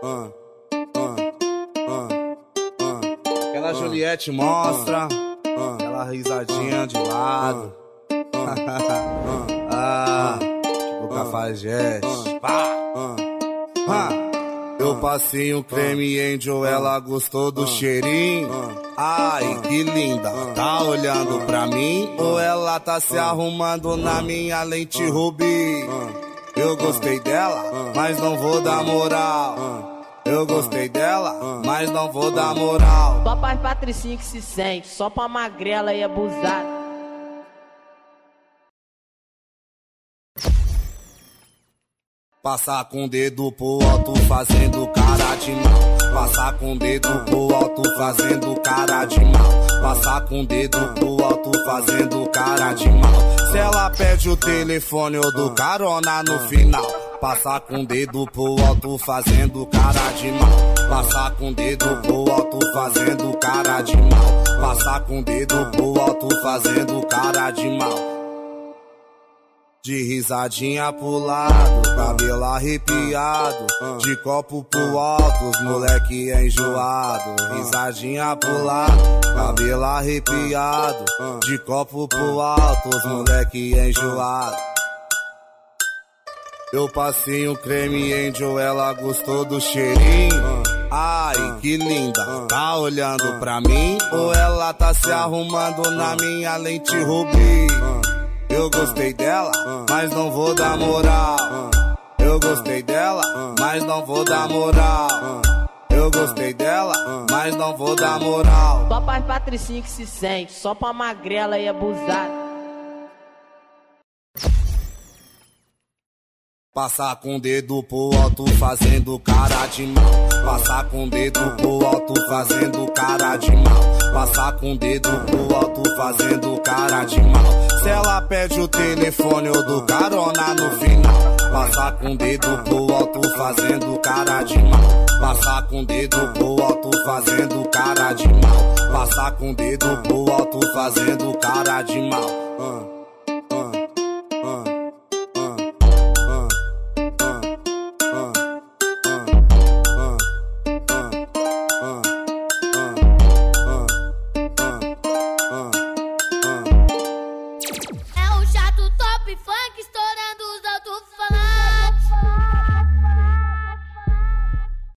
Aquela Juliette mostra, aquela risadinha de lado. Tipo Cafajeste. Eu passei um creme Angel, ela gostou do cheirinho. Ai, que linda, tá olhando pra mim? Ou ela tá se arrumando na minha lente rubi? Eu gostei dela, mas não vou dar moral. Eu gostei dela, mas não vou dar moral. Só pra patricinha que se sente, só pra magrela e abusada. Passar com o dedo pro alto fazendo cara de mal. Passar com o dedo pro alto fazendo cara de mal. Passar com o dedo pro alto fazendo cara de mal. Se ela pede o telefone eu dou carona no final. Passar com o dedo pro alto fazendo cara de mal. Passar com o dedo pro alto fazendo cara de mal. Passar com o dedo pro alto fazendo cara de mal. De risadinha pro lado, cabelo arrepiado. De copo pro alto, os moleque é enjoado. Risadinha pro lado, cabelo arrepiado. De copo pro alto, os moleque é enjoado. Eu passei um creme Angel, ela gostou do cheirinho. Ai, que linda, tá olhando pra mim? Ou ela tá se arrumando na minha lente rubi? Eu gostei dela, mas não vou dar moral. Eu gostei dela, mas não vou dar moral. Eu gostei dela, mas não vou dar moral. Só pra patricinha que se sente, só pra magrela e abusada. Passar com o dedo pro alto fazendo cara de mal. Passar com o dedo pro alto fazendo cara de mal. Passar com o dedo pro alto fazendo cara de mal. Se ela pede o telefone eu dou carona no final. Passar com o dedo pro alto fazendo cara de mal. Passar com o dedo pro alto fazendo cara de mal. Passar com o dedo pro alto fazendo cara de mal.